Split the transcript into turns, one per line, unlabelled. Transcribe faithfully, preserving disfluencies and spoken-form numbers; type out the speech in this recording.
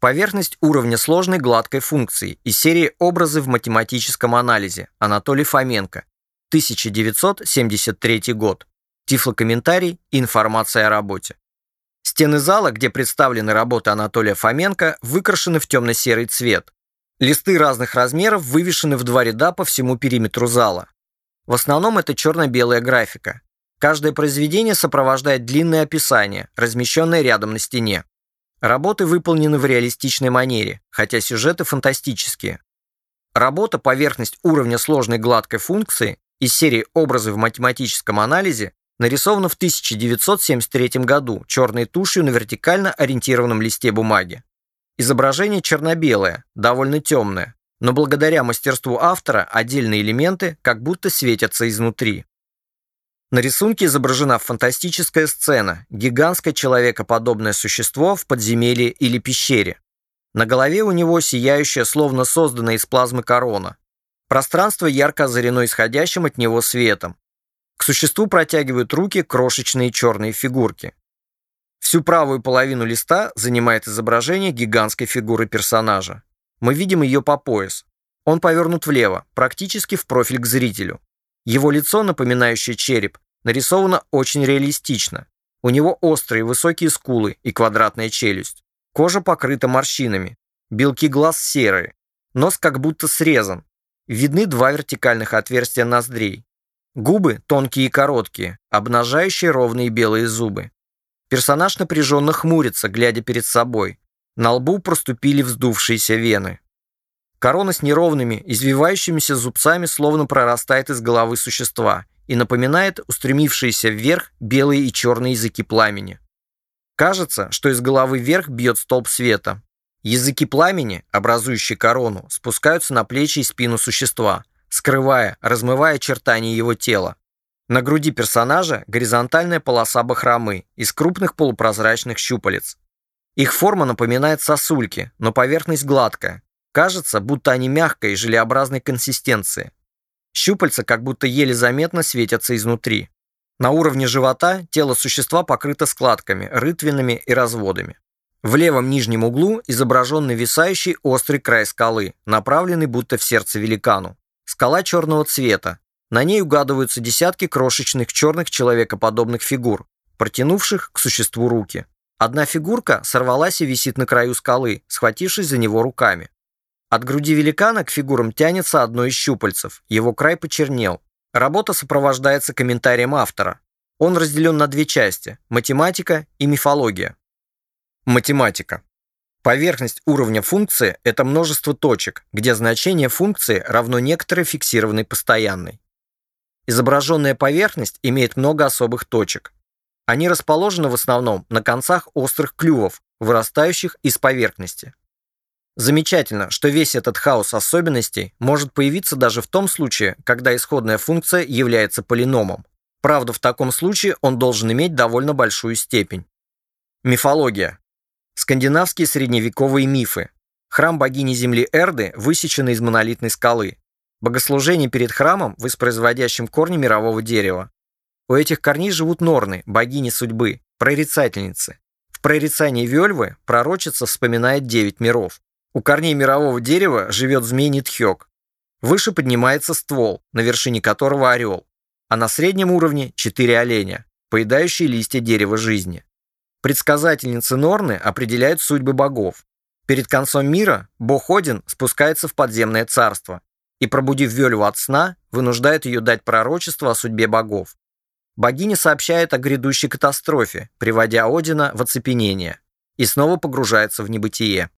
Поверхность уровня сложной гладкой функции из серии «Образы в математическом анализе» Анатолий Фоменко, тысяча девятьсот семьдесят третий год. Тифлокомментарий и информация о работе. Стены зала, где представлены работы Анатолия Фоменко, выкрашены в темно-серый цвет. Листы разных размеров вывешены в два ряда по всему периметру зала. В основном это черно-белая графика. Каждое произведение сопровождает длинное описание, размещенное рядом на стене. Работы выполнены в реалистичной манере, хотя сюжеты фантастические. Работа «Поверхность уровня сложной гладкой функции» из серии «Образы в математическом анализе» нарисована в тысяча девятьсот семьдесят третьем году черной тушью на вертикально ориентированном листе бумаги. Изображение черно-белое, довольно темное, но благодаря мастерству автора отдельные элементы как будто светятся изнутри. На рисунке изображена фантастическая сцена, гигантское человекоподобное существо в подземелье или пещере. На голове у него сияющая, словно созданная из плазмы корона. Пространство ярко озарено исходящим от него светом. К существу протягивают руки крошечные черные фигурки. Всю правую половину листа занимает изображение гигантской фигуры персонажа. Мы видим ее по пояс. Он повернут влево, практически в профиль к зрителю. Его лицо, напоминающее череп, нарисовано очень реалистично. У него острые высокие скулы и квадратная челюсть. Кожа покрыта морщинами. Белки глаз серые. Нос как будто срезан. Видны два вертикальных отверстия ноздрей. Губы тонкие и короткие, обнажающие ровные белые зубы. Персонаж напряженно хмурится, глядя перед собой. На лбу проступили вздувшиеся вены. Корона с неровными, извивающимися зубцами словно прорастает из головы существа и напоминает устремившиеся вверх белые и черные языки пламени. Кажется, что из головы вверх бьет столб света. Языки пламени, образующие корону, спускаются на плечи и спину существа, скрывая, размывая очертания его тела. На груди персонажа горизонтальная полоса бахромы из крупных полупрозрачных щупалец. Их форма напоминает сосульки, но поверхность гладкая. Кажется, будто они мягкой и желеобразной консистенции. Щупальца как будто еле заметно светятся изнутри. На уровне живота тело существа покрыто складками, рытвинами и разводами. В левом нижнем углу изображен нависающий острый край скалы, направленный будто в сердце великану. Скала черного цвета. На ней угадываются десятки крошечных черных человекоподобных фигур, протянувших к существу руки. Одна фигурка сорвалась и висит на краю скалы, схватившись за него руками. От груди великана к фигурам тянется одно из щупальцев, его край почернел. Работа сопровождается комментарием автора. Он разделен на две части – математика и мифология. Математика. Поверхность уровня функции – это множество точек, где значение функции равно некоторой фиксированной постоянной. Изображенная поверхность имеет много особых точек. Они расположены в основном на концах острых клювов, вырастающих из поверхности. Замечательно, что весь этот хаос особенностей может появиться даже в том случае, когда исходная функция является полиномом. Правда, в таком случае он должен иметь довольно большую степень. Мифология. Скандинавские средневековые мифы. Храм богини земли Эрды высечен из монолитной скалы. Богослужение перед храмом, воспроизводящим корни мирового дерева. У этих корней живут Норны, богини судьбы, прорицательницы. В прорицании Вельвы пророчица вспоминает девять миров. У корней мирового дерева живет змей Нитхёк. Выше поднимается ствол, на вершине которого орел. А на среднем уровне четыре оленя, поедающие листья дерева жизни. Предсказательницы Норны определяют судьбы богов. Перед концом мира бог Один спускается в подземное царство и, пробудив Вельву от сна, вынуждает ее дать пророчество о судьбе богов. Богиня сообщает о грядущей катастрофе, приводя Одина в оцепенение, и снова погружается в небытие.